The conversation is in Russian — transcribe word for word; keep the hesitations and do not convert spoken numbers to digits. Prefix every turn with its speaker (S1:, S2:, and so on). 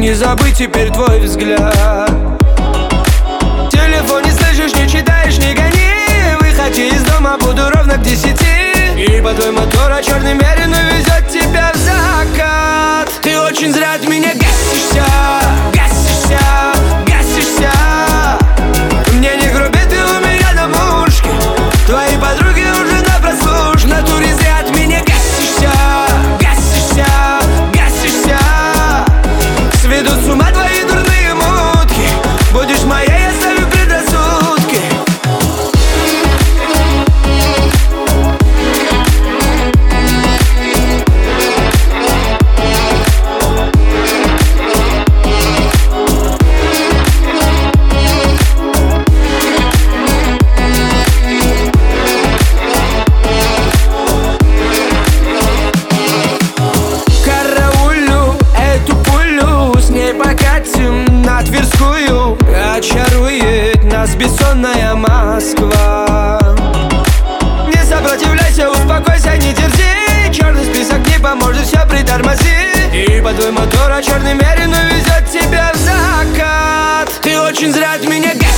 S1: не забыть теперь твой взгляд. В телефоне слышишь, не читаешь, не гони. Выходи из дома, буду ровно к десяти. Ибо твой мотор, а черный мерин увезет тебя в закат. Ты очень зря от меня гасишься, гасишься, гасишься. Мне не груби, ты у меня на мушке. Твои подруги уже на прослушке. В натуре зря от меня гасишься, гасишься, гасишься. Сведут с ума твои дурные мутки. Будешь моей, оставив предрассудки. Покатим на Тверскую, очарует нас бессонная Москва. Не сопротивляйся, успокойся, не дерзи. Черный список не поможет, все притормози. Ибо твой мотор, а черный мерин увезет тебя в закат. Ты очень зря от меня